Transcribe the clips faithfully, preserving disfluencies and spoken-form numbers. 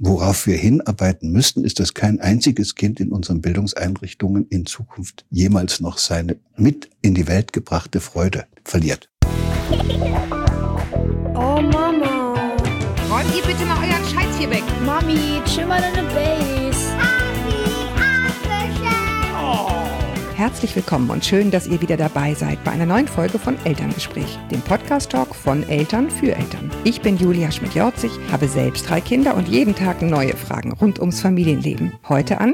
worauf wir hinarbeiten müssten, ist, dass kein einziges Kind in unseren Bildungseinrichtungen in Zukunft jemals noch seine mit in die Welt gebrachte Freude verliert. Oh Mama. Räumt ihr bitte mal euren Scheiß hier weg. Mami, chill mal deine Base. Herzlich willkommen und schön, dass ihr wieder dabei seid bei einer neuen Folge von Elterngespräch, dem Podcast-Talk von Eltern für Eltern. Ich bin Julia Schmidt-Jorzig, habe selbst drei Kinder und jeden Tag neue Fragen rund ums Familienleben. Heute an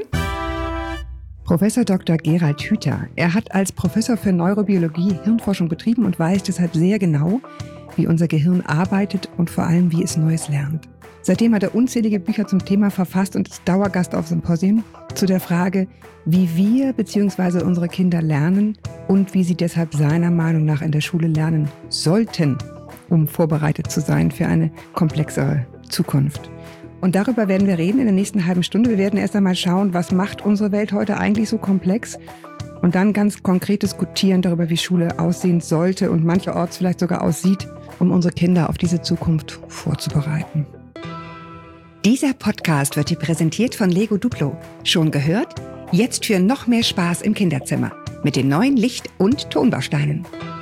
Professor Doktor Gerald Hüther. Er hat als Professor für Neurobiologie Hirnforschung betrieben und weiß deshalb sehr genau, wie unser Gehirn arbeitet und vor allem, wie es Neues lernt. Seitdem hat er unzählige Bücher zum Thema verfasst und ist Dauergast auf Symposien zu der Frage, wie wir bzw. unsere Kinder lernen und wie sie deshalb seiner Meinung nach in der Schule lernen sollten, um vorbereitet zu sein für eine komplexere Zukunft. Und darüber werden wir reden in der nächsten halben Stunde. Wir werden erst einmal schauen, was macht unsere Welt heute eigentlich so komplex und dann ganz konkret diskutieren darüber, wie Schule aussehen sollte und mancherorts vielleicht sogar aussieht, um unsere Kinder auf diese Zukunft vorzubereiten. Dieser Podcast wird dir präsentiert von Lego Duplo. Schon gehört? Jetzt für noch mehr Spaß im Kinderzimmer mit den neuen Licht- und Tonbausteinen.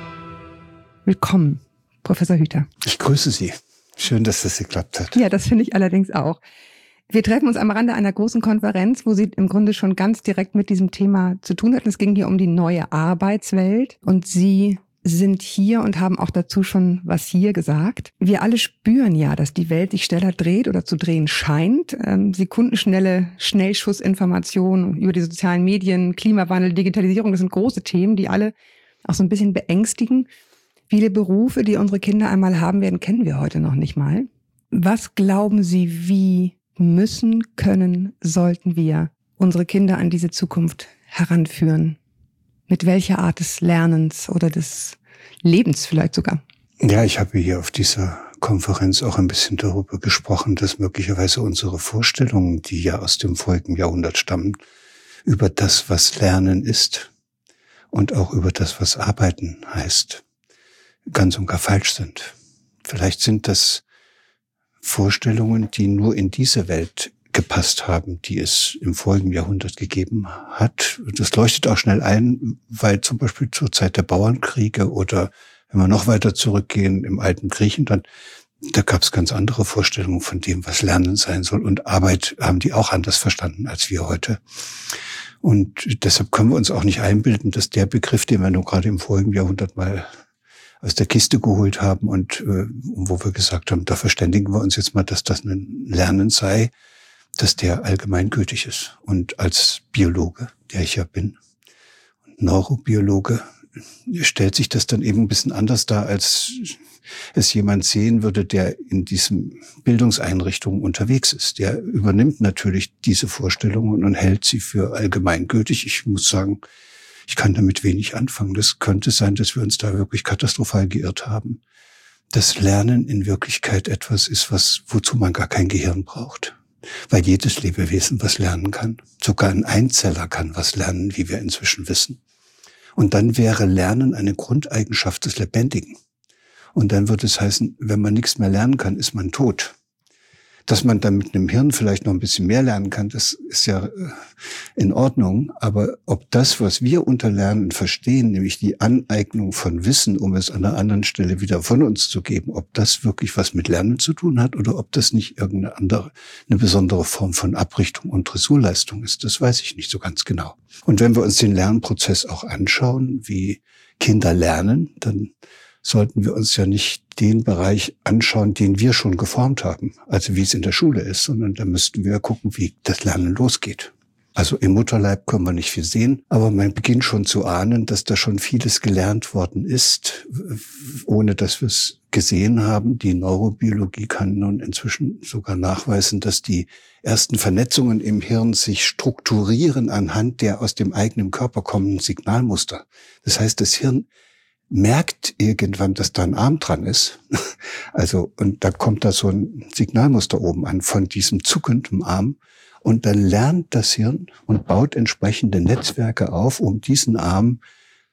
Willkommen, Professor Hüther. Ich grüße Sie. Schön, dass das geklappt hat. Ja, das finde ich allerdings auch. Wir treffen uns am Rande einer großen Konferenz, wo Sie im Grunde schon ganz direkt mit diesem Thema zu tun hatten. Es ging hier um die neue Arbeitswelt und Sie sind hier und haben auch dazu schon was hier gesagt. Wir alle spüren ja, dass die Welt sich schneller dreht oder zu drehen scheint. Ähm, sekundenschnelle Schnellschussinformationen über die sozialen Medien, Klimawandel, Digitalisierung, das sind große Themen, die alle auch so ein bisschen beängstigen. Viele Berufe, die unsere Kinder einmal haben werden, kennen wir heute noch nicht mal. Was glauben Sie, wie müssen, können, sollten wir unsere Kinder an diese Zukunft heranführen? Mit welcher Art des Lernens oder des Lebens vielleicht sogar? Ja, ich habe hier auf dieser Konferenz auch ein bisschen darüber gesprochen, dass möglicherweise unsere Vorstellungen, die ja aus dem vorigen Jahrhundert stammen, über das, was Lernen ist und auch über das, was Arbeiten heißt, ganz und gar falsch sind. Vielleicht sind das Vorstellungen, die nur in diese Welt gepasst haben, die es im vorigen Jahrhundert gegeben hat. Das leuchtet auch schnell ein, weil zum Beispiel zur Zeit der Bauernkriege oder wenn wir noch weiter zurückgehen im alten Griechenland, da gab es ganz andere Vorstellungen von dem, was Lernen sein soll. Und Arbeit haben die auch anders verstanden als wir heute. Und deshalb können wir uns auch nicht einbilden, dass der Begriff, den wir nur gerade im vorigen Jahrhundert mal aus der Kiste geholt haben und äh, wo wir gesagt haben, da verständigen wir uns jetzt mal, dass das ein Lernen sei, dass der allgemeingültig ist. Und als Biologe, der ich ja bin, Neurobiologe, stellt sich das dann eben ein bisschen anders dar, als es jemand sehen würde, der in diesen Bildungseinrichtungen unterwegs ist. Der übernimmt natürlich diese Vorstellungen und hält sie für allgemeingültig. Ich muss sagen, ich kann damit wenig anfangen. Das könnte sein, dass wir uns da wirklich katastrophal geirrt haben. Das Lernen in Wirklichkeit etwas ist, was wozu man gar kein Gehirn braucht. Weil jedes Lebewesen was lernen kann. Sogar ein Einzeller kann was lernen, wie wir inzwischen wissen. Und dann wäre Lernen eine Grundeigenschaft des Lebendigen. Und dann würde es heißen, wenn man nichts mehr lernen kann, ist man tot. Dass man dann mit einem Hirn vielleicht noch ein bisschen mehr lernen kann, das ist ja in Ordnung. Aber ob das, was wir unter Lernen verstehen, nämlich die Aneignung von Wissen, um es an einer anderen Stelle wieder von uns zu geben, ob das wirklich was mit Lernen zu tun hat oder ob das nicht irgendeine andere, eine besondere Form von Abrichtung und Dressurleistung ist, das weiß ich nicht so ganz genau. Und wenn wir uns den Lernprozess auch anschauen, wie Kinder lernen, dann sollten wir uns ja nicht den Bereich anschauen, den wir schon geformt haben, also wie es in der Schule ist, sondern da müssten wir gucken, wie das Lernen losgeht. Also im Mutterleib können wir nicht viel sehen, aber man beginnt schon zu ahnen, dass da schon vieles gelernt worden ist, ohne dass wir es gesehen haben. Die Neurobiologie kann nun inzwischen sogar nachweisen, dass die ersten Vernetzungen im Hirn sich strukturieren anhand der aus dem eigenen Körper kommenden Signalmuster. Das heißt, das Hirn merkt irgendwann, dass da ein Arm dran ist. Also, und da kommt da so ein Signalmuster oben an von diesem zuckenden Arm. Und dann lernt das Hirn und baut entsprechende Netzwerke auf, um diesen Arm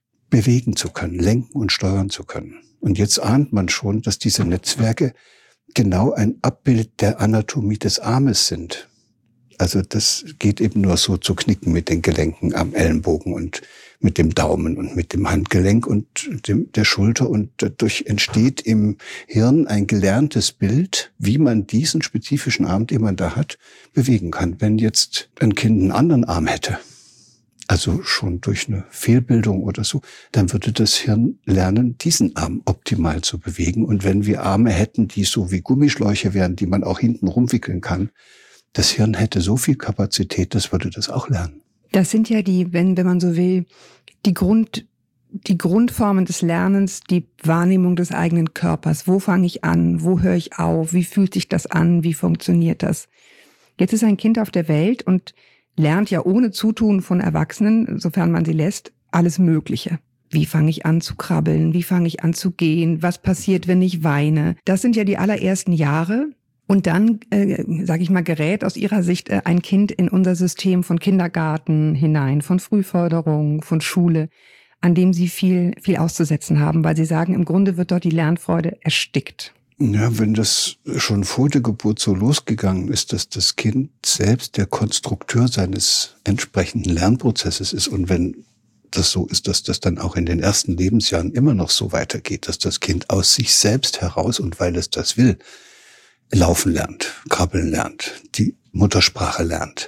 bewegen zu können, lenken und steuern zu können. Und jetzt ahnt man schon, dass diese Netzwerke genau ein Abbild der Anatomie des Armes sind. Also das geht eben nur so zu knicken mit den Gelenken am Ellenbogen und mit dem Daumen und mit dem Handgelenk und dem, der Schulter. Und dadurch entsteht im Hirn ein gelerntes Bild, wie man diesen spezifischen Arm, den man da hat, bewegen kann. Wenn jetzt ein Kind einen anderen Arm hätte, also schon durch eine Fehlbildung oder so, dann würde das Hirn lernen, diesen Arm optimal zu bewegen. Und wenn wir Arme hätten, die so wie Gummischläuche wären, die man auch hinten rumwickeln kann, das Hirn hätte so viel Kapazität, das würde das auch lernen. Das sind ja die, wenn, wenn man so will, die Grund, die Grundformen des Lernens, die Wahrnehmung des eigenen Körpers. Wo fange ich an? Wo höre ich auf? Wie fühlt sich das an? Wie funktioniert das? Jetzt ist ein Kind auf der Welt und lernt ja ohne Zutun von Erwachsenen, sofern man sie lässt, alles Mögliche. Wie fange ich an zu krabbeln? Wie fange ich an zu gehen? Was passiert, wenn ich weine? Das sind ja die allerersten Jahre. Und dann, äh, sage ich mal, gerät aus Ihrer Sicht äh, ein Kind in unser System von Kindergarten hinein, von Frühförderung, von Schule, an dem Sie viel, viel auszusetzen haben, weil Sie sagen, im Grunde wird dort die Lernfreude erstickt. Ja, wenn das schon vor der Geburt so losgegangen ist, dass das Kind selbst der Konstrukteur seines entsprechenden Lernprozesses ist und wenn das so ist, dass das dann auch in den ersten Lebensjahren immer noch so weitergeht, dass das Kind aus sich selbst heraus und weil es das will, laufen lernt, krabbeln lernt, die Muttersprache lernt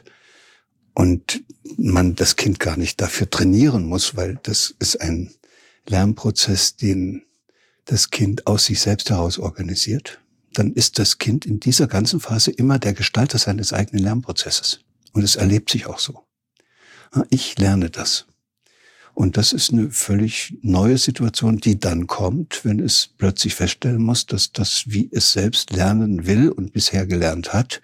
und man das Kind gar nicht dafür trainieren muss, weil das ist ein Lernprozess, den das Kind aus sich selbst heraus organisiert, dann ist das Kind in dieser ganzen Phase immer der Gestalter seines eigenen Lernprozesses. Und es erlebt sich auch so. Ich lerne das. Und das ist eine völlig neue Situation, die dann kommt, wenn es plötzlich feststellen muss, dass das, wie es selbst lernen will und bisher gelernt hat,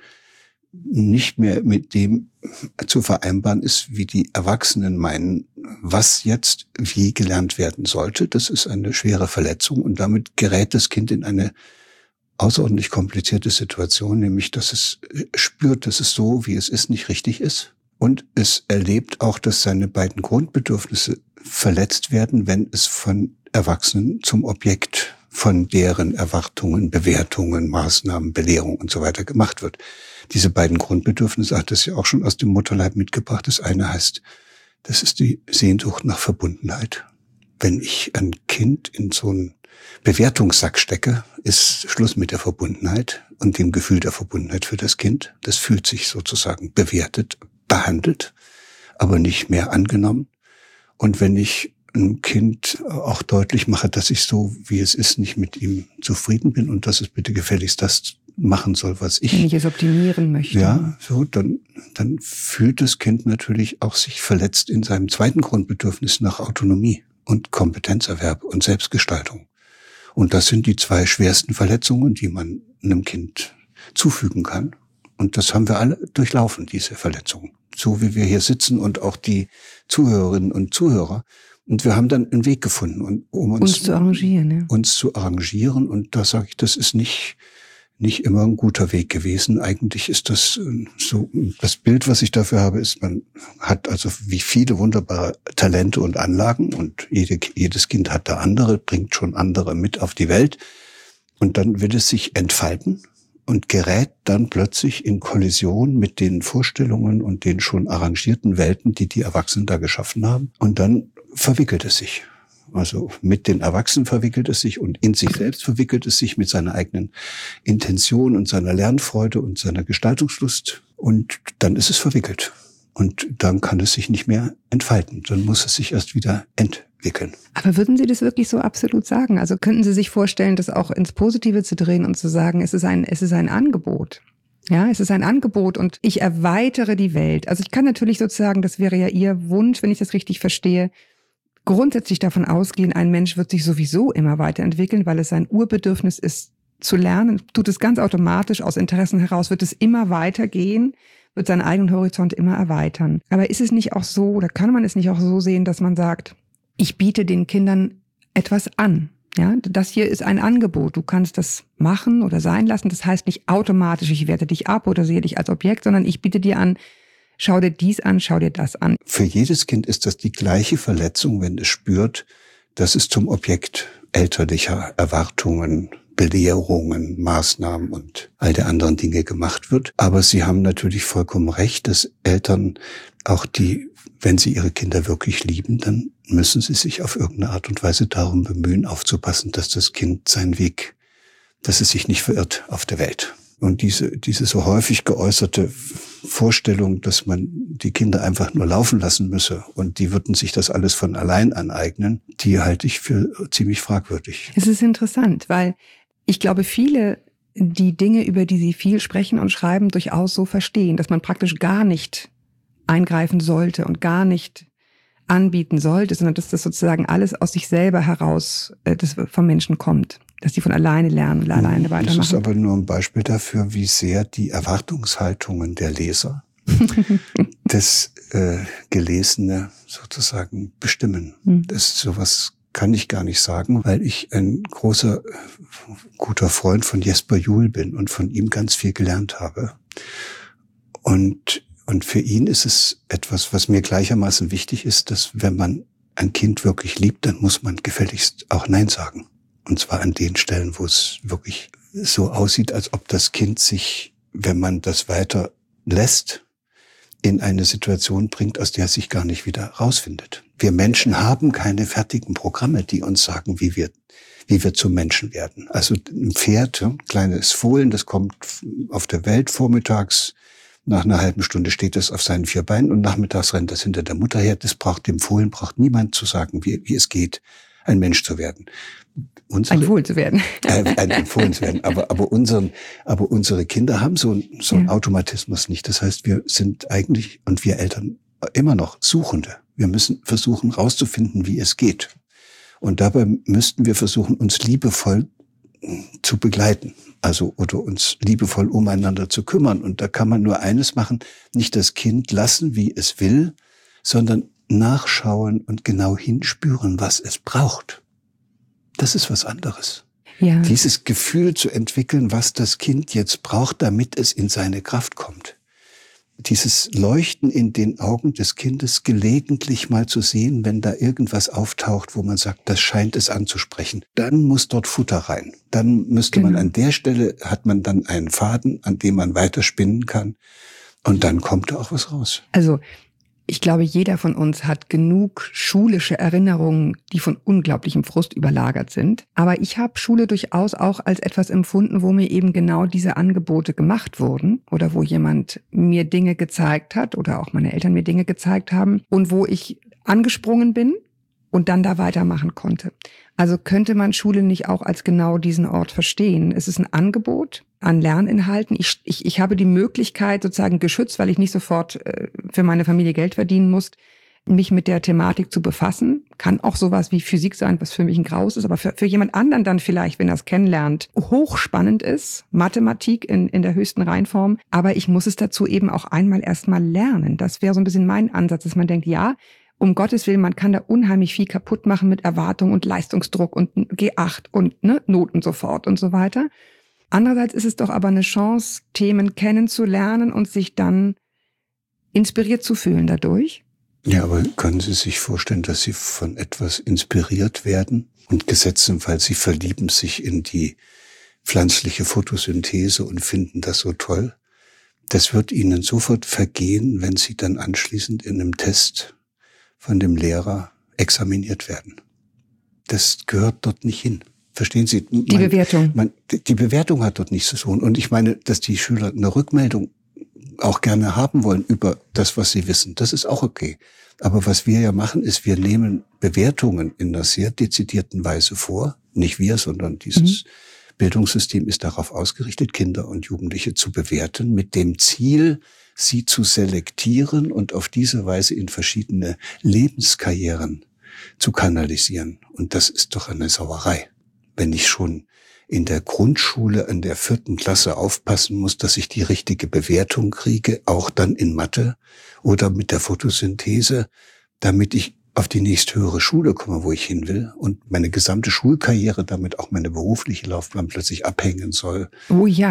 nicht mehr mit dem zu vereinbaren ist, wie die Erwachsenen meinen, was jetzt wie gelernt werden sollte. Das ist eine schwere Verletzung und damit gerät das Kind in eine außerordentlich komplizierte Situation, nämlich dass es spürt, dass es so, wie es ist, nicht richtig ist. Und es erlebt auch, dass seine beiden Grundbedürfnisse verletzt werden, wenn es von Erwachsenen zum Objekt von deren Erwartungen, Bewertungen, Maßnahmen, Belehrung und so weiter gemacht wird. Diese beiden Grundbedürfnisse hat es ja auch schon aus dem Mutterleib mitgebracht. Das eine heißt, das ist die Sehnsucht nach Verbundenheit. Wenn ich ein Kind in so einen Bewertungssack stecke, ist Schluss mit der Verbundenheit und dem Gefühl der Verbundenheit für das Kind. Das fühlt sich sozusagen bewertet, behandelt, aber nicht mehr angenommen. Und wenn ich einem Kind auch deutlich mache, dass ich so, wie es ist, nicht mit ihm zufrieden bin und dass es bitte gefälligst das machen soll, was ich... Wenn ich es optimieren möchte. Ja, so, dann, dann fühlt das Kind natürlich auch sich verletzt in seinem zweiten Grundbedürfnis nach Autonomie und Kompetenzerwerb und Selbstgestaltung. Und das sind die zwei schwersten Verletzungen, die man einem Kind zufügen kann. Und das haben wir alle durchlaufen, diese Verletzungen. So wie wir hier sitzen und auch die Zuhörerinnen und Zuhörer. Und wir haben dann einen Weg gefunden, um uns, uns zu arrangieren. Ja. Uns zu arrangieren. Und da sage ich, das ist nicht, nicht immer ein guter Weg gewesen. Eigentlich ist das so, das Bild, was ich dafür habe, ist, man hat also wie viele wunderbare Talente und Anlagen und jede, jedes Kind hat da andere, bringt schon andere mit auf die Welt. Und dann will es sich entfalten und gerät dann plötzlich in Kollision mit den Vorstellungen und den schon arrangierten Welten, die die Erwachsenen da geschaffen haben. Und dann verwickelt es sich. Also mit den Erwachsenen verwickelt es sich und in sich selbst verwickelt es sich mit seiner eigenen Intention und seiner Lernfreude und seiner Gestaltungslust. Und dann ist es verwickelt. Und dann kann es sich nicht mehr entfalten. Dann muss es sich erst wieder entwickeln. Aber würden Sie das wirklich so absolut sagen? Also könnten Sie sich vorstellen, das auch ins Positive zu drehen und zu sagen, es ist ein, es ist ein Angebot? Ja, es ist ein Angebot und ich erweitere die Welt. Also ich kann natürlich sozusagen, das wäre ja Ihr Wunsch, wenn ich das richtig verstehe, grundsätzlich davon ausgehen, ein Mensch wird sich sowieso immer weiterentwickeln, weil es sein Urbedürfnis ist, zu lernen. Tut es ganz automatisch aus Interessen heraus, wird es immer weitergehen, wird seinen eigenen Horizont immer erweitern. Aber ist es nicht auch so, oder kann man es nicht auch so sehen, dass man sagt, ich biete den Kindern etwas an? Ja, das hier ist ein Angebot. Du kannst das machen oder sein lassen. Das heißt nicht automatisch, ich werte dich ab oder sehe dich als Objekt, sondern ich biete dir an, schau dir dies an, schau dir das an. Für jedes Kind ist das die gleiche Verletzung, wenn es spürt, dass es zum Objekt elterlicher Erwartungen, Belehrungen, Maßnahmen und all der anderen Dinge gemacht wird. Aber Sie haben natürlich vollkommen recht, dass Eltern auch die, wenn sie ihre Kinder wirklich lieben, dann müssen sie sich auf irgendeine Art und Weise darum bemühen, aufzupassen, dass das Kind seinen Weg, dass es sich nicht verirrt auf der Welt. Und diese, diese so häufig geäußerte Vorstellung, dass man die Kinder einfach nur laufen lassen müsse und die würden sich das alles von allein aneignen, die halte ich für ziemlich fragwürdig. Es ist interessant, weil ich glaube, viele die Dinge, über die Sie viel sprechen und schreiben, durchaus so verstehen, dass man praktisch gar nicht eingreifen sollte und gar nicht anbieten sollte, sondern dass das sozusagen alles aus sich selber heraus äh, das vom Menschen kommt, dass die von alleine lernen und alleine weitermachen. Das ist aber nur ein Beispiel dafür, wie sehr die Erwartungshaltungen der Leser das äh, Gelesene sozusagen bestimmen. Mhm. Das sowas kann ich gar nicht sagen, weil ich ein großer, guter Freund von Jesper Juhl bin und von ihm ganz viel gelernt habe. Und, und für ihn ist es etwas, was mir gleichermaßen wichtig ist, dass wenn man ein Kind wirklich liebt, dann muss man gefälligst auch Nein sagen. Und zwar an den Stellen, wo es wirklich so aussieht, als ob das Kind sich, wenn man das weiter lässt, in eine Situation bringt, aus der es sich gar nicht wieder rausfindet. Wir Menschen haben keine fertigen Programme, die uns sagen, wie wir, wie wir zum Menschen werden. Also ein Pferd, ein kleines Fohlen, das kommt auf der Welt vormittags, nach einer halben Stunde steht es auf seinen vier Beinen und nachmittags rennt es hinter der Mutter her. Das braucht dem Fohlen, braucht niemand zu sagen, wie, wie es geht, ein Mensch zu werden. Unsere, ein Fohlen zu werden. Äh, ein Fohlen zu werden. Aber, aber, unseren, aber unsere Kinder haben so, so einen ja. Automatismus nicht. Das heißt, wir sind eigentlich, und wir Eltern immer noch Suchende. Wir müssen versuchen, rauszufinden, wie es geht. Und dabei müssten wir versuchen, uns liebevoll zu begleiten. Also, oder uns liebevoll umeinander zu kümmern. Und da kann man nur eines machen, nicht das Kind lassen, wie es will, sondern nachschauen und genau hinspüren, was es braucht. Das ist was anderes. Ja. Dieses Gefühl zu entwickeln, was das Kind jetzt braucht, damit es in seine Kraft kommt. Dieses Leuchten in den Augen des Kindes gelegentlich mal zu sehen, wenn da irgendwas auftaucht, wo man sagt, das scheint es anzusprechen. Dann muss dort Futter rein. Dann müsste genau. man an der Stelle, hat man dann einen Faden, an dem man weiterspinnen kann. Und dann kommt da auch was raus. Also ich glaube, jeder von uns hat genug schulische Erinnerungen, die von unglaublichem Frust überlagert sind. Aber ich habe Schule durchaus auch als etwas empfunden, wo mir eben genau diese Angebote gemacht wurden oder wo jemand mir Dinge gezeigt hat oder auch meine Eltern mir Dinge gezeigt haben und wo ich angesprungen bin und dann da weitermachen konnte. Also könnte man Schule nicht auch als genau diesen Ort verstehen? Es ist ein Angebot an Lerninhalten. Ich, ich, ich habe die Möglichkeit, sozusagen geschützt, weil ich nicht sofort äh, für meine Familie Geld verdienen muss, mich mit der Thematik zu befassen. Kann auch sowas wie Physik sein, was für mich ein Graus ist, aber für, für jemand anderen dann vielleicht, wenn er es kennenlernt, hochspannend ist. Mathematik in, in der höchsten Reinform. Aber ich muss es dazu eben auch einmal erstmal lernen. Das wäre so ein bisschen mein Ansatz, dass man denkt, ja, um Gottes Willen, man kann da unheimlich viel kaputt machen mit Erwartung und Leistungsdruck und G acht und ne, Noten sofort und so weiter. Andererseits ist es doch aber eine Chance, Themen kennenzulernen und sich dann inspiriert zu fühlen dadurch. Ja, aber können Sie sich vorstellen, dass Sie von etwas inspiriert werden und gesetzenfalls Sie verlieben sich in die pflanzliche Photosynthese und finden das so toll? Das wird Ihnen sofort vergehen, wenn Sie dann anschließend in einem Test von dem Lehrer examiniert werden. Das gehört dort nicht hin. Verstehen Sie? Man, die Bewertung. Man, die Bewertung hat dort nichts zu tun. Und ich meine, dass die Schüler eine Rückmeldung auch gerne haben wollen über das, was sie wissen. Das ist auch okay. Aber was wir ja machen, ist, wir nehmen Bewertungen in einer sehr dezidierten Weise vor. Nicht wir, sondern dieses mhm. Bildungssystem ist darauf ausgerichtet, Kinder und Jugendliche zu bewerten, mit dem Ziel, sie zu selektieren und auf diese Weise in verschiedene Lebenskarrieren zu kanalisieren. Und das ist doch eine Sauerei. Wenn ich schon in der Grundschule in der vierten Klasse aufpassen muss, dass ich die richtige Bewertung kriege, auch dann in Mathe oder mit der Photosynthese, damit ich auf die nächsthöhere Schule komme, wo ich hin will und meine gesamte Schulkarriere, damit auch meine berufliche Laufbahn plötzlich abhängen soll. Oh ja.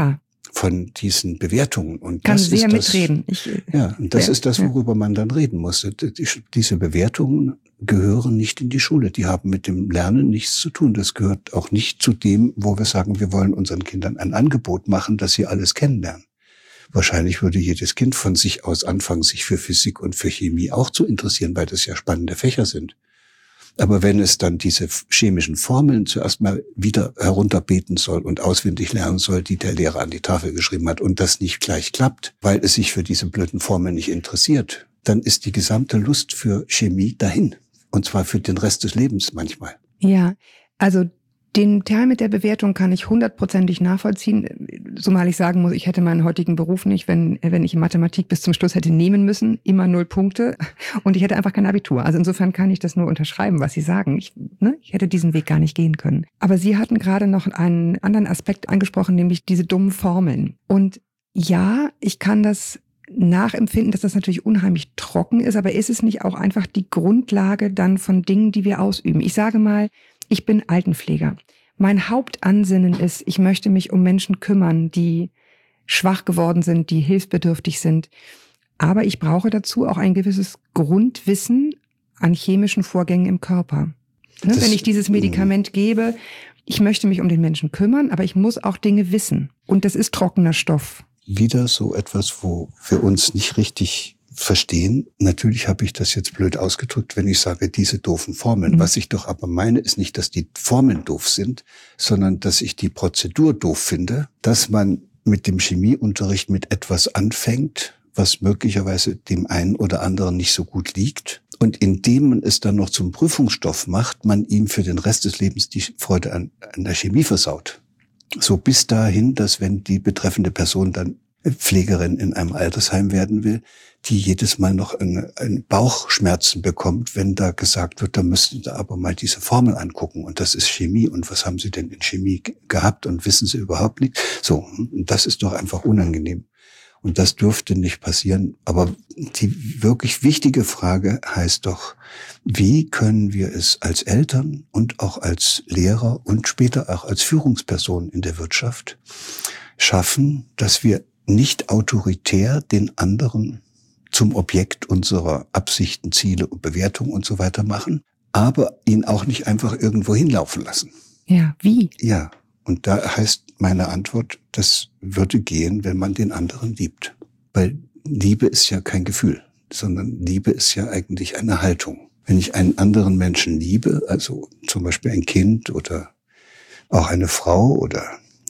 von diesen Bewertungen. Und kann das sehr ist das, mitreden. Ich, ja, und das ja, ist das, worüber ja. man dann reden muss. Die, diese Bewertungen gehören nicht in die Schule. Die haben mit dem Lernen nichts zu tun. Das gehört auch nicht zu dem, wo wir sagen, wir wollen unseren Kindern ein Angebot machen, dass sie alles kennenlernen. Wahrscheinlich würde jedes Kind von sich aus anfangen, sich für Physik und für Chemie auch zu interessieren, weil das ja spannende Fächer sind. Aber wenn es dann diese chemischen Formeln zuerst mal wieder herunterbeten soll und auswendig lernen soll, die der Lehrer an die Tafel geschrieben hat, und das nicht gleich klappt, weil es sich für diese blöden Formeln nicht interessiert, dann ist die gesamte Lust für Chemie dahin. Und zwar für den Rest des Lebens manchmal. Ja, also den Teil mit der Bewertung kann ich hundertprozentig nachvollziehen, zumal ich sagen muss, ich hätte meinen heutigen Beruf nicht, wenn wenn ich in Mathematik bis zum Schluss hätte nehmen müssen, immer null Punkte, und ich hätte einfach kein Abitur. Also insofern kann ich das nur unterschreiben, was Sie sagen. Ich, ne, ich hätte diesen Weg gar nicht gehen können. Aber Sie hatten gerade noch einen anderen Aspekt angesprochen, nämlich diese dummen Formeln. Und ja, ich kann das nachempfinden, dass das natürlich unheimlich trocken ist, aber ist es nicht auch einfach die Grundlage dann von Dingen, die wir ausüben? Ich sage mal, ich bin Altenpfleger. Mein Hauptansinnen ist, ich möchte mich um Menschen kümmern, die schwach geworden sind, die hilfsbedürftig sind. Aber ich brauche dazu auch ein gewisses Grundwissen an chemischen Vorgängen im Körper. Ne, wenn ich dieses Medikament gebe, ich möchte mich um den Menschen kümmern, aber ich muss auch Dinge wissen. Und das ist trockener Stoff. Wieder so etwas, wo wir uns nicht richtig verstehen. Natürlich habe ich das jetzt blöd ausgedrückt, wenn ich sage, diese doofen Formeln. Mhm. Was ich doch aber meine, ist nicht, dass die Formeln doof sind, sondern dass ich die Prozedur doof finde, dass man mit dem Chemieunterricht mit etwas anfängt, was möglicherweise dem einen oder anderen nicht so gut liegt. Und indem man es dann noch zum Prüfungsstoff macht, man ihm für den Rest des Lebens die Freude an, an der Chemie versaut. So bis dahin, dass wenn die betreffende Person dann Pflegerin in einem Altersheim werden will, die jedes Mal noch eine, eine Bauchschmerzen bekommt, wenn da gesagt wird, da müssten Sie aber mal diese Formel angucken und das ist Chemie und was haben Sie denn in Chemie gehabt und wissen Sie überhaupt nicht? So, das ist doch einfach unangenehm. Und das dürfte nicht passieren. Aber die wirklich wichtige Frage heißt doch, wie können wir es als Eltern und auch als Lehrer und später auch als Führungsperson in der Wirtschaft schaffen, dass wir nicht autoritär den anderen zum Objekt unserer Absichten, Ziele und Bewertungen und so weiter machen, aber ihn auch nicht einfach irgendwo hinlaufen lassen. Ja, wie? Ja, und da heißt meine Antwort, das würde gehen, wenn man den anderen liebt. Weil Liebe ist ja kein Gefühl, sondern Liebe ist ja eigentlich eine Haltung. Wenn ich einen anderen Menschen liebe, also zum Beispiel ein Kind oder auch eine Frau oder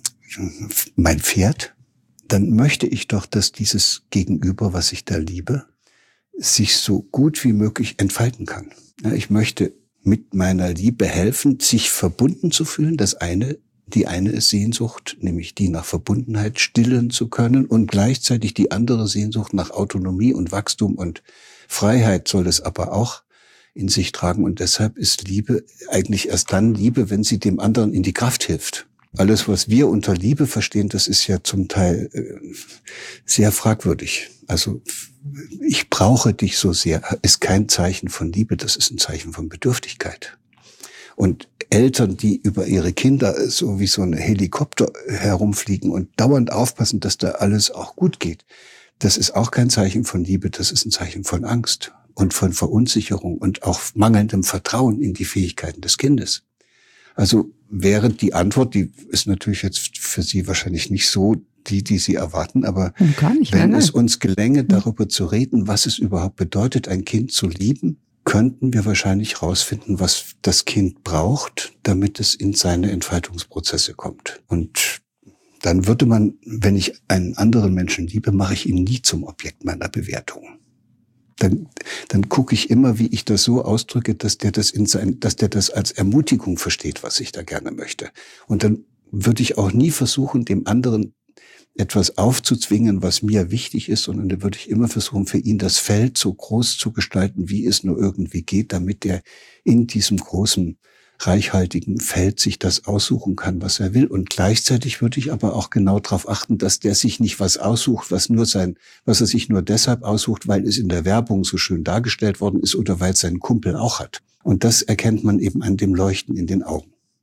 mein Pferd, dann möchte ich doch, dass dieses Gegenüber, was ich da liebe, sich so gut wie möglich entfalten kann. Ja, ich möchte mit meiner Liebe helfen, sich verbunden zu fühlen. Das eine, die eine ist Sehnsucht, nämlich die nach Verbundenheit stillen zu können und gleichzeitig die andere Sehnsucht nach Autonomie und Wachstum und Freiheit soll es aber auch in sich tragen. Und deshalb ist Liebe eigentlich erst dann Liebe, wenn sie dem anderen in die Kraft hilft. Alles, was wir unter Liebe verstehen, das ist ja zum Teil äh, sehr fragwürdig. Also ich brauche dich so sehr, ist kein Zeichen von Liebe, das ist ein Zeichen von Bedürftigkeit. Und Eltern, die über ihre Kinder so wie so ein Helikopter herumfliegen und dauernd aufpassen, dass da alles auch gut geht, das ist auch kein Zeichen von Liebe, das ist ein Zeichen von Angst und von Verunsicherung und auch mangelndem Vertrauen in die Fähigkeiten des Kindes. Also wäre die Antwort, die ist natürlich jetzt für Sie wahrscheinlich nicht so die, die Sie erwarten, aber nicht, wenn nein, es uns gelänge, darüber zu reden, was es überhaupt bedeutet, ein Kind zu lieben, könnten wir wahrscheinlich rausfinden, was das Kind braucht, damit es in seine Entfaltungsprozesse kommt. Und dann würde man, wenn ich einen anderen Menschen liebe, mache ich ihn nie zum Objekt meiner Bewertung. Dann, dann gucke ich immer, wie ich das so ausdrücke, dass der das in sein, dass der das als Ermutigung versteht, was ich da gerne möchte. Und dann würde ich auch nie versuchen, dem anderen etwas aufzuzwingen, was mir wichtig ist, sondern da würde ich immer versuchen, für ihn das Feld so groß zu gestalten, wie es nur irgendwie geht, damit er in diesem großen, reichhaltigen Feld sich das aussuchen kann, was er will. Und gleichzeitig würde ich aber auch genau darauf achten, dass der sich nicht was aussucht, was nur sein, was er sich nur deshalb aussucht, weil es in der Werbung so schön dargestellt worden ist oder weil es sein Kumpel auch hat. Und das erkennt man eben an dem Leuchten in den Augen.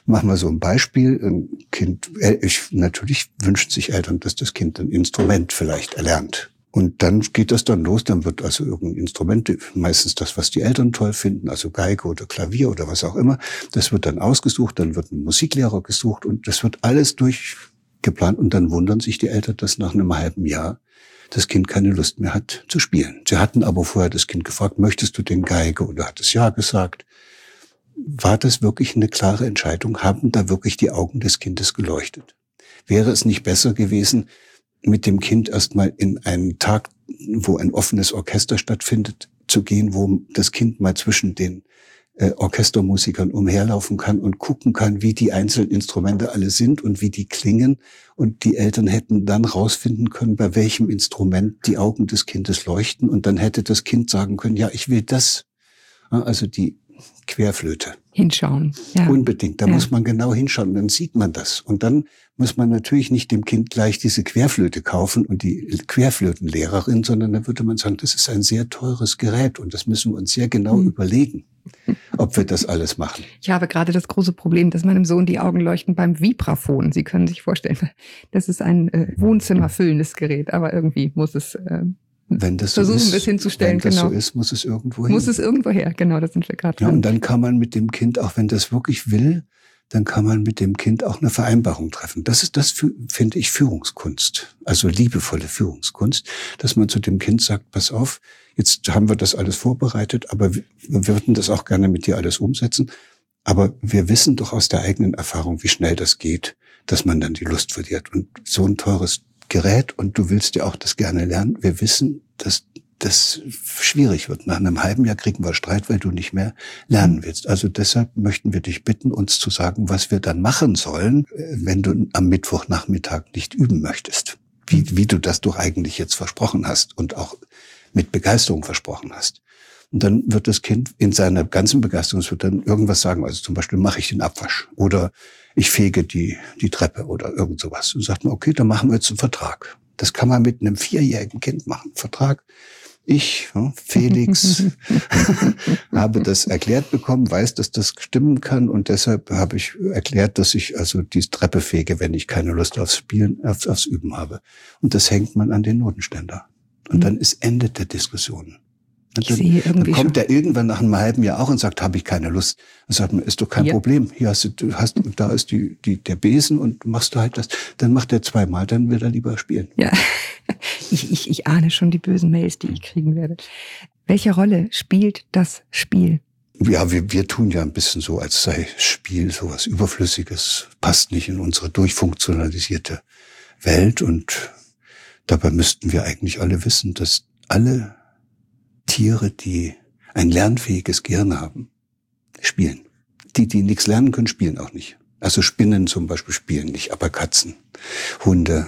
Machen wir so ein Beispiel. Ein Kind, ich, natürlich wünschen sich Eltern, dass das Kind ein Instrument vielleicht erlernt. Und dann geht das dann los, dann wird also irgendein Instrument, meistens das, was die Eltern toll finden, also Geige oder Klavier oder was auch immer, das wird dann ausgesucht, dann wird ein Musiklehrer gesucht und das wird alles durchgeplant und dann wundern sich die Eltern, dass nach einem halben Jahr das Kind keine Lust mehr hat zu spielen. Sie hatten aber vorher das Kind gefragt, möchtest du denn Geige? Oder hat es ja gesagt. War das wirklich eine klare Entscheidung? Haben da wirklich die Augen des Kindes geleuchtet? Wäre es nicht besser gewesen, mit dem Kind erstmal in einen Tag, wo ein offenes Orchester stattfindet, zu gehen, wo das Kind mal zwischen den äh, Orchestermusikern umherlaufen kann und gucken kann, wie die einzelnen Instrumente alle sind und wie die klingen. Und die Eltern hätten dann rausfinden können, bei welchem Instrument die Augen des Kindes leuchten. Und dann hätte das Kind sagen können, ja, ich will das. Ja, also die Querflöte. Hinschauen. Ja. Unbedingt. Da ja. muss man genau hinschauen, dann sieht man das. Und dann muss man natürlich nicht dem Kind gleich diese Querflöte kaufen und die Querflötenlehrerin, sondern dann würde man sagen, das ist ein sehr teures Gerät und das müssen wir uns sehr genau mhm. überlegen, ob wir das alles machen. Ich habe gerade das große Problem, dass meinem Sohn die Augen leuchten beim Vibraphon. Sie können sich vorstellen, das ist ein äh, Wohnzimmer füllendes Gerät, aber irgendwie muss es äh, Wenn das so versuchen, ist, das hinzustellen. wenn das genau. so ist, muss es irgendwo hin. Muss es irgendwo her, genau, da sind wir gerade dran. Ja, und dann kann man mit dem Kind, auch wenn das wirklich will, dann kann man mit dem Kind auch eine Vereinbarung treffen. Das ist das, finde ich, Führungskunst. Also liebevolle Führungskunst, dass man zu dem Kind sagt, pass auf, jetzt haben wir das alles vorbereitet, aber wir würden das auch gerne mit dir alles umsetzen. Aber wir wissen doch aus der eigenen Erfahrung, wie schnell das geht, dass man dann die Lust verliert. Und so ein teures Gerät, und du willst ja auch das gerne lernen, wir wissen, dass das schwierig wird. Nach einem halben Jahr kriegen wir Streit, weil du nicht mehr lernen willst. Also deshalb möchten wir dich bitten, uns zu sagen, was wir dann machen sollen, wenn du am Mittwochnachmittag nicht üben möchtest. Wie, wie du das doch eigentlich jetzt versprochen hast und auch mit Begeisterung versprochen hast. Und dann wird das Kind in seiner ganzen Begeisterung, es wird dann irgendwas sagen, also zum Beispiel mache ich den Abwasch oder ich fege die, die Treppe oder irgend sowas. Und sagt man, okay, dann machen wir jetzt einen Vertrag. Das kann man mit einem vierjährigen Kind machen. Vertrag. Ich, Felix, habe das erklärt bekommen, weiß, dass das stimmen kann und deshalb habe ich erklärt, dass ich also die Treppe fege, wenn ich keine Lust aufs Spielen, aufs, aufs Üben habe. Und das hängt man an den Notenständer. Und mhm. dann ist Ende der Diskussion. Ich dann, sehe irgendwie dann kommt schon. er irgendwann nach einem halben Jahr auch und sagt, habe ich keine Lust. Dann sagt man, ist doch kein ja. Problem. Hier hast du, du hast, da ist die, die, der Besen und machst du halt das. Dann macht er zweimal, dann will er lieber spielen. Ja, ich, ich, ich ahne schon die bösen Mails, die ich kriegen werde. Welche Rolle spielt das Spiel? Ja, wir, wir tun ja ein bisschen so, als sei Spiel sowas Überflüssiges, passt nicht in unsere durchfunktionalisierte Welt und dabei müssten wir eigentlich alle wissen, dass alle Tiere, die ein lernfähiges Gehirn haben, spielen. Die, die nichts lernen können, spielen auch nicht. Also Spinnen zum Beispiel spielen nicht, aber Katzen, Hunde,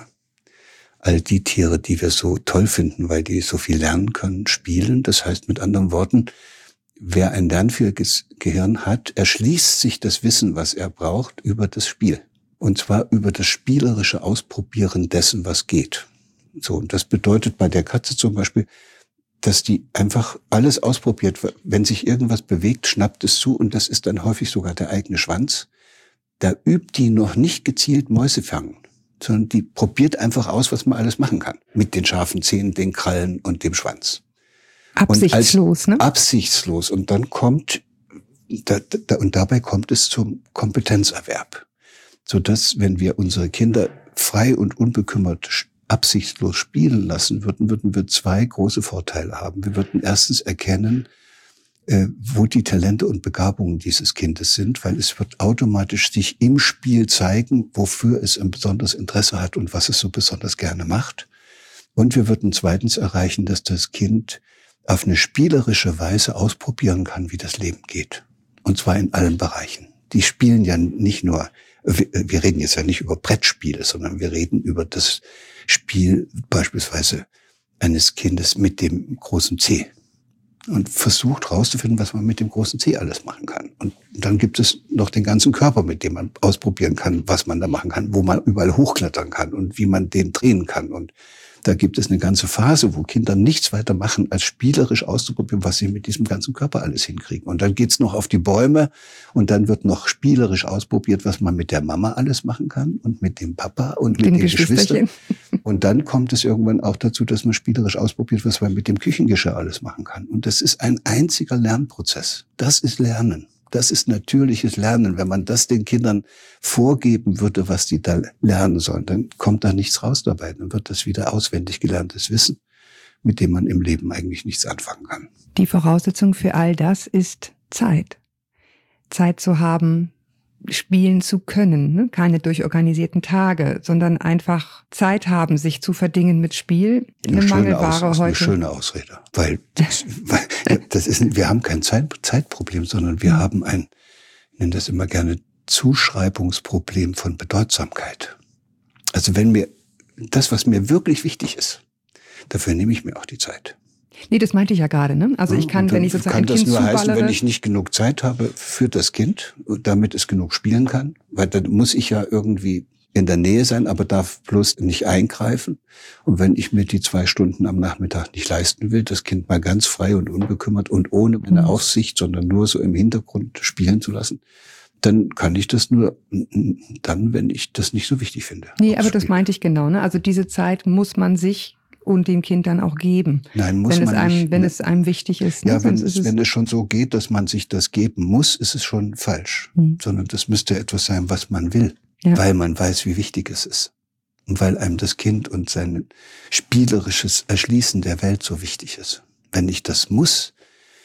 all die Tiere, die wir so toll finden, weil die so viel lernen können, spielen. Das heißt mit anderen Worten, wer ein lernfähiges Gehirn hat, erschließt sich das Wissen, was er braucht, über das Spiel. Und zwar über das spielerische Ausprobieren dessen, was geht. So, und das bedeutet bei der Katze zum Beispiel, dass die einfach alles ausprobiert. Wenn sich irgendwas bewegt, schnappt es zu und das ist dann häufig sogar der eigene Schwanz. Da übt die noch nicht gezielt Mäuse fangen, sondern die probiert einfach aus, was man alles machen kann. Mit den scharfen Zähnen, den Krallen und dem Schwanz. Absichtslos, ne? Absichtslos. Und dann kommt, da, da, und dabei kommt es zum Kompetenzerwerb. Sodass, wenn wir unsere Kinder frei und unbekümmert absichtslos spielen lassen würden, würden wir zwei große Vorteile haben. Wir würden erstens erkennen, äh, wo die Talente und Begabungen dieses Kindes sind, weil es wird automatisch sich im Spiel zeigen, wofür es ein besonderes Interesse hat und was es so besonders gerne macht. Und wir würden zweitens erreichen, dass das Kind auf eine spielerische Weise ausprobieren kann, wie das Leben geht. Und zwar in allen Bereichen. Die spielen ja nicht nur, wir, wir reden jetzt ja nicht über Brettspiele, sondern wir reden über das Spiel beispielsweise eines Kindes mit dem großen C und versucht rauszufinden, was man mit dem großen C alles machen kann. Und dann gibt es noch den ganzen Körper, mit dem man ausprobieren kann, was man da machen kann, wo man überall hochklettern kann und wie man den drehen kann und Da gibt es eine ganze Phase, wo Kinder nichts weiter machen, als spielerisch auszuprobieren, was sie mit diesem ganzen Körper alles hinkriegen. Und dann geht's noch auf die Bäume und dann wird noch spielerisch ausprobiert, was man mit der Mama alles machen kann und mit dem Papa und mit den, den Geschwistern. Und dann kommt es irgendwann auch dazu, dass man spielerisch ausprobiert, was man mit dem Küchengeschirr alles machen kann. Und das ist ein einziger Lernprozess. Das ist Lernen. Das ist natürliches Lernen. Wenn man das den Kindern vorgeben würde, was die da lernen sollen, dann kommt da nichts raus dabei. Dann wird das wieder auswendig gelerntes Wissen, mit dem man im Leben eigentlich nichts anfangen kann. Die Voraussetzung für all das ist Zeit. Zeit zu haben, spielen zu können, ne? Keine durchorganisierten Tage, sondern einfach Zeit haben, sich zu verdingen mit Spiel. Eine, eine Mangelware Aus, heute. Eine schöne Ausrede, weil das, weil das ist, wir haben kein Zeit, Zeitproblem, sondern wir haben ein, ich nenne das immer gerne Zuschreibungsproblem von Bedeutsamkeit. Also wenn mir das, was mir wirklich wichtig ist, dafür nehme ich mir auch die Zeit. Nee, das meinte ich ja gerade, ne? Also ich kann, wenn ich sozusagen ein Kind zuballere. Kann das nur heißen, wenn ich nicht genug Zeit habe für das Kind, damit es genug spielen kann? Weil dann muss ich ja irgendwie in der Nähe sein, aber darf bloß nicht eingreifen. Und wenn ich mir die zwei Stunden am Nachmittag nicht leisten will, das Kind mal ganz frei und unbekümmert und ohne meine Aufsicht, sondern nur so im Hintergrund spielen zu lassen, dann kann ich das nur dann, wenn ich das nicht so wichtig finde. Nee, aber das meinte ich genau, ne? Also diese Zeit muss man sich und dem Kind dann auch geben. Nein, muss wenn man es einem, nicht. Wenn es einem wichtig ist. Ne? Ja, wenn ist es, es, wenn es schon so geht, dass man sich das geben muss, ist es schon falsch. Hm. Sondern das müsste etwas sein, was man will, ja. Weil man weiß, wie wichtig es ist. Und weil einem das Kind und sein spielerisches Erschließen der Welt so wichtig ist. Wenn ich das muss,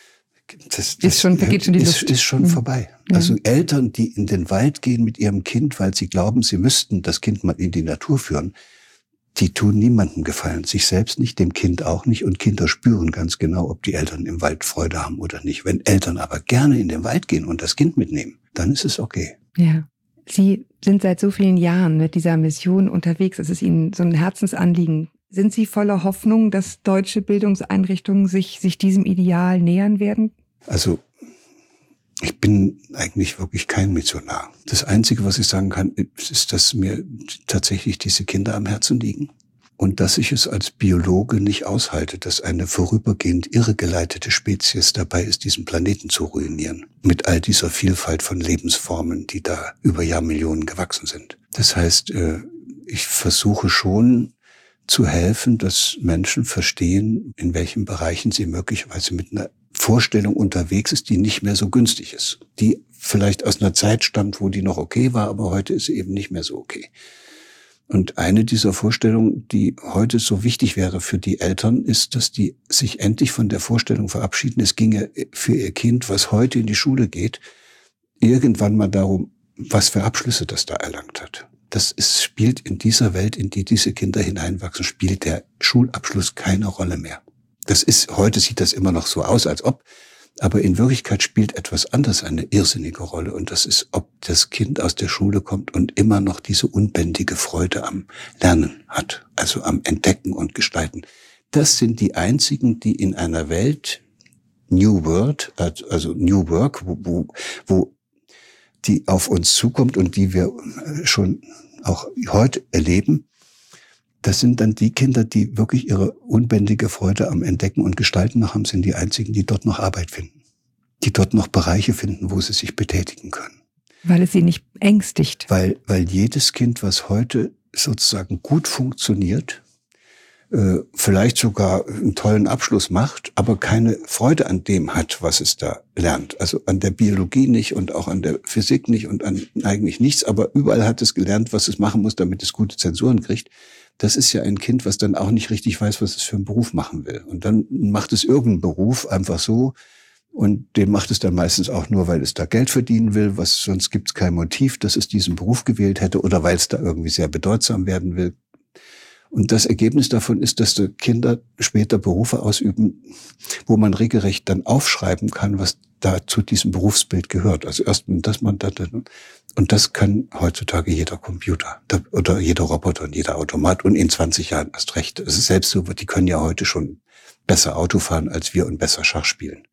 das, das ist schon, vergeht schon die ist, Lust. ist schon hm. vorbei. Ja. Also Eltern, die in den Wald gehen mit ihrem Kind, weil sie glauben, sie müssten das Kind mal in die Natur führen, die tun niemandem Gefallen, sich selbst nicht, dem Kind auch nicht. Und Kinder spüren ganz genau, ob die Eltern im Wald Freude haben oder nicht. Wenn Eltern aber gerne in den Wald gehen und das Kind mitnehmen, dann ist es okay. Ja. Sie sind seit so vielen Jahren mit dieser Mission unterwegs. Es ist Ihnen so ein Herzensanliegen. Sind Sie voller Hoffnung, dass deutsche Bildungseinrichtungen sich, sich diesem Ideal nähern werden? Also, ich bin eigentlich wirklich kein Missionar. Das Einzige, was ich sagen kann, ist, dass mir tatsächlich diese Kinder am Herzen liegen. Und dass ich es als Biologe nicht aushalte, dass eine vorübergehend irregeleitete Spezies dabei ist, diesen Planeten zu ruinieren. Mit all dieser Vielfalt von Lebensformen, die da über Jahrmillionen gewachsen sind. Das heißt, ich versuche schon zu helfen, dass Menschen verstehen, in welchen Bereichen sie möglicherweise mit einer Vorstellung unterwegs ist, die nicht mehr so günstig ist. Die vielleicht aus einer Zeit stammt, wo die noch okay war, aber heute ist sie eben nicht mehr so okay. Und eine dieser Vorstellungen, die heute so wichtig wäre für die Eltern, ist, dass die sich endlich von der Vorstellung verabschieden, es ginge für ihr Kind, was heute in die Schule geht, irgendwann mal darum, was für Abschlüsse das da erlangt hat. Das ist, spielt in dieser Welt, in die diese Kinder hineinwachsen, spielt der Schulabschluss keine Rolle mehr. Das ist, heute sieht das immer noch so aus, als ob, aber in Wirklichkeit spielt etwas anderes eine irrsinnige Rolle. Und das ist, ob das Kind aus der Schule kommt und immer noch diese unbändige Freude am Lernen hat, also am Entdecken und Gestalten. Das sind die einzigen, die in einer Welt, New World, also New Work, wo, wo, wo die auf uns zukommt und die wir schon auch heute erleben, das sind dann die Kinder, die wirklich ihre unbändige Freude am Entdecken und Gestalten noch haben, sind die einzigen, die dort noch Arbeit finden. Die dort noch Bereiche finden, wo sie sich betätigen können. Weil es sie nicht ängstigt. Weil, weil jedes Kind, was heute sozusagen gut funktioniert, äh, vielleicht sogar einen tollen Abschluss macht, aber keine Freude an dem hat, was es da lernt. Also an der Biologie nicht und auch an der Physik nicht und an eigentlich nichts, aber überall hat es gelernt, was es machen muss, damit es gute Zensuren kriegt. Das ist ja ein Kind, was dann auch nicht richtig weiß, was es für einen Beruf machen will. Und dann macht es irgendeinen Beruf einfach so und den macht es dann meistens auch nur, weil es da Geld verdienen will, was sonst gibt es kein Motiv, dass es diesen Beruf gewählt hätte oder weil es da irgendwie sehr bedeutsam werden will. Und das Ergebnis davon ist, dass die Kinder später Berufe ausüben, wo man regelrecht dann aufschreiben kann, was da zu diesem Berufsbild gehört. Also erst das man da, und das kann heutzutage jeder Computer oder jeder Roboter und jeder Automat und in zwanzig Jahren erst recht. Es ist selbst so, die können ja heute schon besser Auto fahren als wir und besser Schach spielen.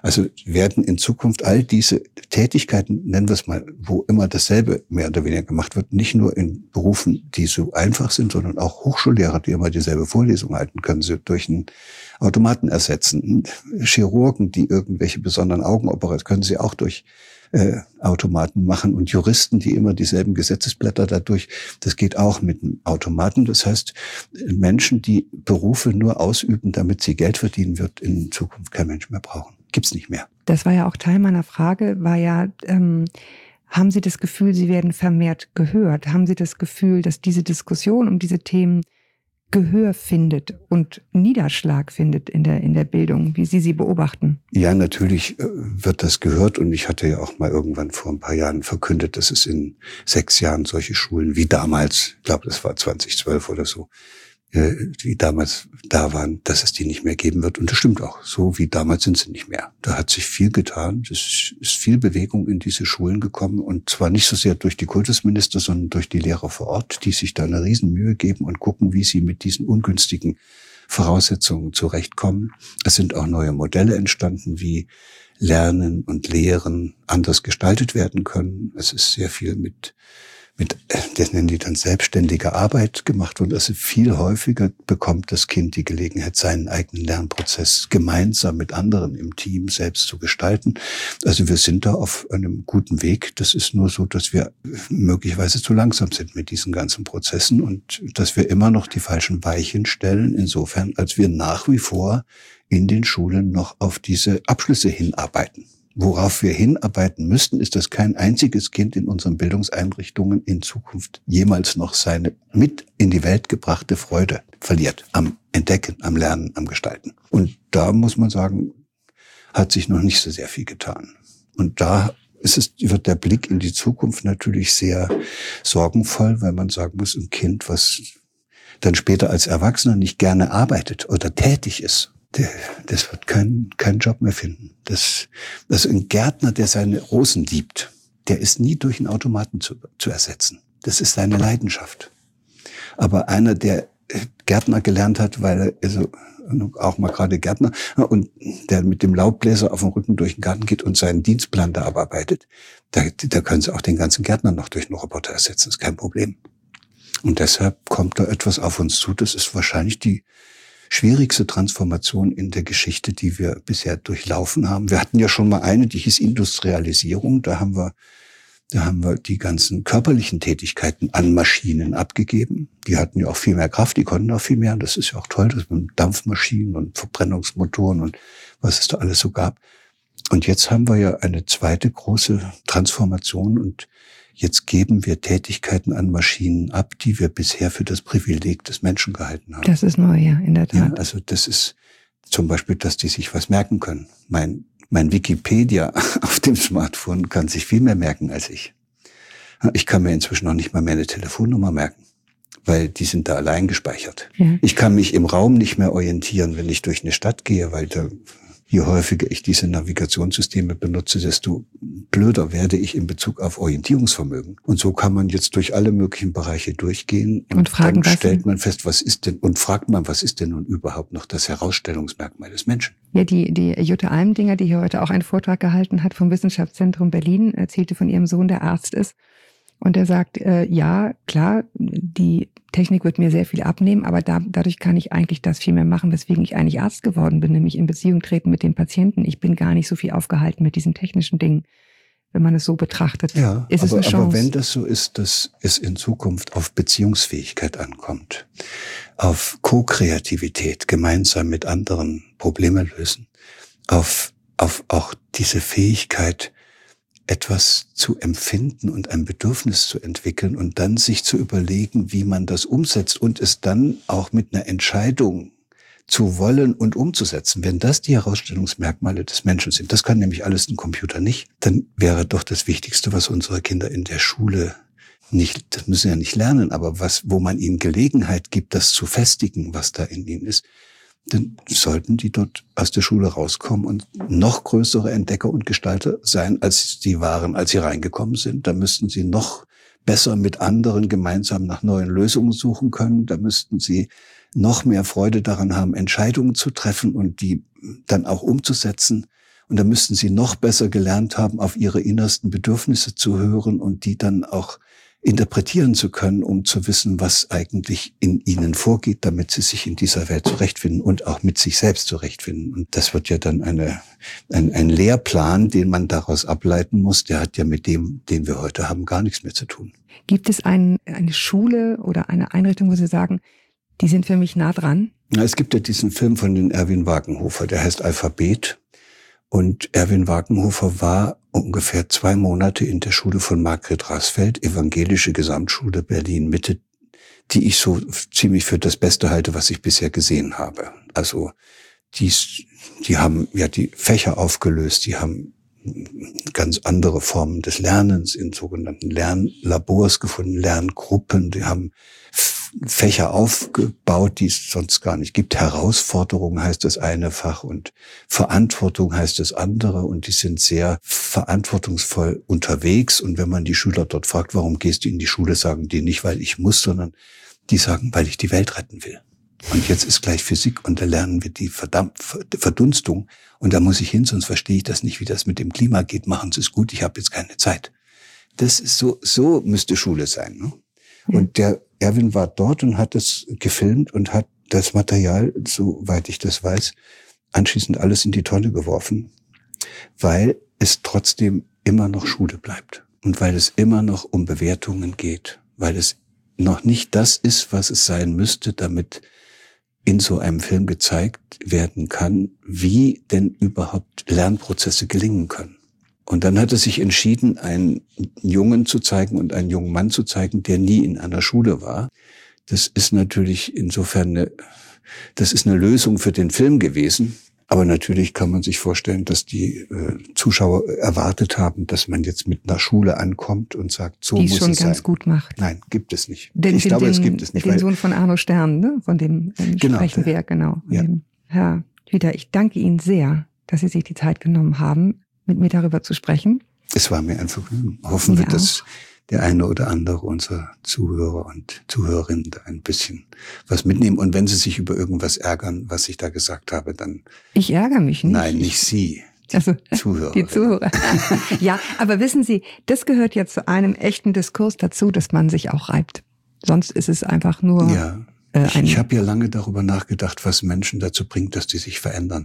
Also werden in Zukunft all diese Tätigkeiten, nennen wir es mal, wo immer dasselbe mehr oder weniger gemacht wird, nicht nur in Berufen, die so einfach sind, sondern auch Hochschullehrer, die immer dieselbe Vorlesung halten, können sie durch einen Automaten ersetzen. Chirurgen, die irgendwelche besonderen Augenoperationen, können sie auch durch äh, Automaten machen. Und Juristen, die immer dieselben Gesetzesblätter dadurch, das geht auch mit einem Automaten. Das heißt, Menschen, die Berufe nur ausüben, damit sie Geld verdienen, wird in Zukunft kein Mensch mehr brauchen. Gibt's nicht mehr. Das war ja auch Teil meiner Frage, war ja, ähm, haben Sie das Gefühl, Sie werden vermehrt gehört? Haben Sie das Gefühl, dass diese Diskussion um diese Themen Gehör findet und Niederschlag findet in der, in der Bildung, wie Sie sie beobachten? Ja, natürlich wird das gehört, und ich hatte ja auch mal irgendwann vor ein paar Jahren verkündet, dass es in sechs Jahren solche Schulen wie damals, ich glaube, das war zwanzig zwölf oder so, die damals da waren, dass es die nicht mehr geben wird. Und das stimmt auch. So wie damals sind sie nicht mehr. Da hat sich viel getan. Es ist viel Bewegung in diese Schulen gekommen. Und zwar nicht so sehr durch die Kultusminister, sondern durch die Lehrer vor Ort, die sich da eine Riesenmühe geben und gucken, wie sie mit diesen ungünstigen Voraussetzungen zurechtkommen. Es sind auch neue Modelle entstanden, wie Lernen und Lehren anders gestaltet werden können. Es ist sehr viel mit mit, das nennen die dann selbstständige Arbeit gemacht, und also viel häufiger bekommt das Kind die Gelegenheit, seinen eigenen Lernprozess gemeinsam mit anderen im Team selbst zu gestalten. Also wir sind da auf einem guten Weg. Das ist nur so, dass wir möglicherweise zu langsam sind mit diesen ganzen Prozessen und dass wir immer noch die falschen Weichen stellen, insofern, als wir nach wie vor in den Schulen noch auf diese Abschlüsse hinarbeiten. Worauf wir hinarbeiten müssten, ist, dass kein einziges Kind in unseren Bildungseinrichtungen in Zukunft jemals noch seine mit in die Welt gebrachte Freude verliert am Entdecken, am Lernen, am Gestalten. Und da muss man sagen, hat sich noch nicht so sehr viel getan. Und da ist es, wird der Blick in die Zukunft natürlich sehr sorgenvoll, weil man sagen muss, ein Kind, was dann später als Erwachsener nicht gerne arbeitet oder tätig ist, das wird keinen keinen Job mehr finden. Das, also ein Gärtner, der seine Rosen liebt, der ist nie durch einen Automaten zu, zu ersetzen. Das ist seine Leidenschaft. Aber einer, der Gärtner gelernt hat, weil er also auch mal gerade Gärtner und der mit dem Laubbläser auf dem Rücken durch den Garten geht und seinen Dienstplan da abarbeitet, da, da können sie auch den ganzen Gärtner noch durch einen Roboter ersetzen. Das ist kein Problem. Und deshalb kommt da etwas auf uns zu. Das ist wahrscheinlich die schwierigste Transformation in der Geschichte, die wir bisher durchlaufen haben. Wir hatten ja schon mal eine, die hieß Industrialisierung. Da haben wir, da haben wir die ganzen körperlichen Tätigkeiten an Maschinen abgegeben. Die hatten ja auch viel mehr Kraft, die konnten auch viel mehr. Und das ist ja auch toll, dass mit Dampfmaschinen und Verbrennungsmotoren und was es da alles so gab. Und jetzt haben wir ja eine zweite große Transformation, und jetzt geben wir Tätigkeiten an Maschinen ab, die wir bisher für das Privileg des Menschen gehalten haben. Das ist neu, ja, in der Tat. Ja, also das ist zum Beispiel, dass die sich was merken können. Mein, mein Wikipedia auf dem Smartphone kann sich viel mehr merken als ich. Ich kann mir inzwischen noch nicht mal mehr eine Telefonnummer merken, weil die sind da allein gespeichert. Ja. Ich kann mich im Raum nicht mehr orientieren, wenn ich durch eine Stadt gehe, weil da, je häufiger ich diese Navigationssysteme benutze, desto blöder werde ich in Bezug auf Orientierungsvermögen. Und so kann man jetzt durch alle möglichen Bereiche durchgehen und, und fragen, dann stellt man fest, was ist denn, und fragt man, was ist denn nun überhaupt noch das Herausstellungsmerkmal des Menschen? Ja, die, die Jutta Almendinger, die hier heute auch einen Vortrag gehalten hat vom Wissenschaftszentrum Berlin, erzählte von ihrem Sohn, der Arzt ist. Und er sagt, äh, ja, klar, die Technik wird mir sehr viel abnehmen, aber da, dadurch kann ich eigentlich das viel mehr machen, weswegen ich eigentlich Arzt geworden bin, nämlich in Beziehung treten mit dem Patienten. Ich bin gar nicht so viel aufgehalten mit diesen technischen Dingen, wenn man es so betrachtet. Ja, ist es aber, eine Chance? Aber wenn das so ist, dass es in Zukunft auf Beziehungsfähigkeit ankommt, auf Co-Kreativität, gemeinsam mit anderen Probleme lösen, auf, auf auch diese Fähigkeit, etwas zu empfinden und ein Bedürfnis zu entwickeln und dann sich zu überlegen, wie man das umsetzt und es dann auch mit einer Entscheidung zu wollen und umzusetzen. Wenn das die Herausstellungsmerkmale des Menschen sind, das kann nämlich alles ein Computer nicht, dann wäre doch das Wichtigste, was unsere Kinder in der Schule nicht, das müssen ja nicht lernen, aber was, wo man ihnen Gelegenheit gibt, das zu festigen, was da in ihnen ist, dann sollten die dort aus der Schule rauskommen und noch größere Entdecker und Gestalter sein, als sie waren, als sie reingekommen sind. Da müssten sie noch besser mit anderen gemeinsam nach neuen Lösungen suchen können. Da müssten sie noch mehr Freude daran haben, Entscheidungen zu treffen und die dann auch umzusetzen. Und da müssten sie noch besser gelernt haben, auf ihre innersten Bedürfnisse zu hören und die dann auch interpretieren zu können, um zu wissen, was eigentlich in ihnen vorgeht, damit sie sich in dieser Welt zurechtfinden und auch mit sich selbst zurechtfinden. Und das wird ja dann eine, ein, ein Lehrplan, den man daraus ableiten muss, der hat ja mit dem, den wir heute haben, gar nichts mehr zu tun. Gibt es ein, eine Schule oder eine Einrichtung, wo Sie sagen, die sind für mich nah dran? Na, es gibt ja diesen Film von den Erwin Wagenhofer, der heißt Alphabet. Und Erwin Wagenhofer war ungefähr zwei Monate in der Schule von Margret Rasfeld, Evangelische Gesamtschule Berlin-Mitte, die ich so ziemlich für das Beste halte, was ich bisher gesehen habe. Also die, die haben ja die Fächer aufgelöst, die haben ganz andere Formen des Lernens in sogenannten Lernlabors gefunden, Lerngruppen, die haben Fächer aufgebaut, die es sonst gar nicht gibt. Herausforderung heißt das eine Fach und Verantwortung heißt das andere und die sind sehr verantwortungsvoll unterwegs. Und wenn man die Schüler dort fragt, warum gehst du in die Schule, sagen die nicht, weil ich muss, sondern die sagen, weil ich die Welt retten will. Und jetzt ist gleich Physik und da lernen wir die Verdammt Verdunstung und da muss ich hin, sonst verstehe ich das nicht, wie das mit dem Klima geht. Machen Sie es gut, ich habe jetzt keine Zeit. Das ist so, so müsste Schule sein, ne? Und der Erwin war dort und hat das gefilmt und hat das Material, soweit ich das weiß, anschließend alles in die Tonne geworfen, weil es trotzdem immer noch Schule bleibt und weil es immer noch um Bewertungen geht, weil es noch nicht das ist, was es sein müsste, damit in so einem Film gezeigt werden kann, wie denn überhaupt Lernprozesse gelingen können. Und dann hat er sich entschieden, einen Jungen zu zeigen und einen jungen Mann zu zeigen, der nie in einer Schule war. Das ist natürlich insofern eine, das ist eine Lösung für den Film gewesen. Aber natürlich kann man sich vorstellen, dass die äh, Zuschauer erwartet haben, dass man jetzt mit einer Schule ankommt und sagt, so muss es sein. Die es schon ganz gut macht. Nein, gibt es nicht. Den, ich den, glaube, den, es gibt es nicht. Den Sohn von Arno Stern, ne? Von dem ähm, genau, sprechen wir, genau. Ja. Dem, Herr Hüter, ich danke Ihnen sehr, dass Sie sich die Zeit genommen haben, mit mir darüber zu sprechen. Es war mir ein Vergnügen. Hoffen wir, dass der eine oder andere unserer Zuhörer und Zuhörerinnen da ein bisschen was mitnehmen. Und wenn sie sich über irgendwas ärgern, was ich da gesagt habe, dann... Ich ärgere mich nicht. Nein, nicht Sie. Die also, Zuhörer. Die Zuhörer. Ja, aber wissen Sie, das gehört ja zu einem echten Diskurs dazu, dass man sich auch reibt. Sonst ist es einfach nur... Ja, äh, ein ich habe ja lange darüber nachgedacht, was Menschen dazu bringt, dass die sich verändern.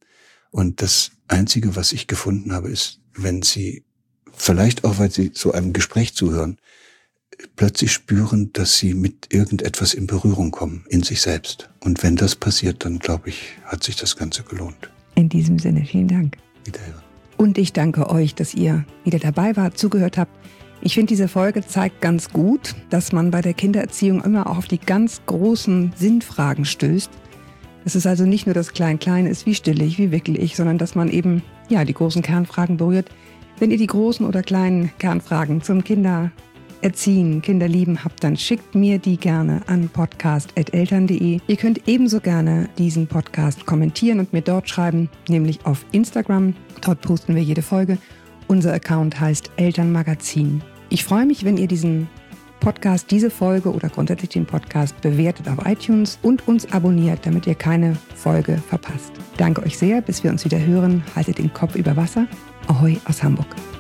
Und das Einzige, was ich gefunden habe, ist, wenn sie, vielleicht auch, weil sie so einem Gespräch zuhören, plötzlich spüren, dass sie mit irgendetwas in Berührung kommen, in sich selbst. Und wenn das passiert, dann, glaube ich, hat sich das Ganze gelohnt. In diesem Sinne, vielen Dank. Wiederhören. Und ich danke euch, dass ihr wieder dabei wart, zugehört habt. Ich finde, diese Folge zeigt ganz gut, dass man bei der Kindererziehung immer auch auf die ganz großen Sinnfragen stößt. Dass es also nicht nur das Klein-Klein ist, wie stille ich, wie wickle ich, sondern dass man eben ja die großen Kernfragen berührt. Wenn ihr die großen oder kleinen Kernfragen zum Kindererziehen, Kinderlieben habt, dann schickt mir die gerne an podcast at eltern punkt de. Ihr könnt ebenso gerne diesen Podcast kommentieren und mir dort schreiben, nämlich auf Instagram. Dort posten wir jede Folge. Unser Account heißt Elternmagazin. Ich freue mich, wenn ihr diesen Podcast, diese Folge oder grundsätzlich den Podcast bewertet auf iTunes und uns abonniert, damit ihr keine Folge verpasst. Danke euch sehr, bis wir uns wieder hören. Haltet den Kopf über Wasser. Ahoi aus Hamburg.